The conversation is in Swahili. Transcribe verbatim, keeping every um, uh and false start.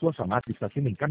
ตัวสามารถ discuss ที่หนึ่งเก้า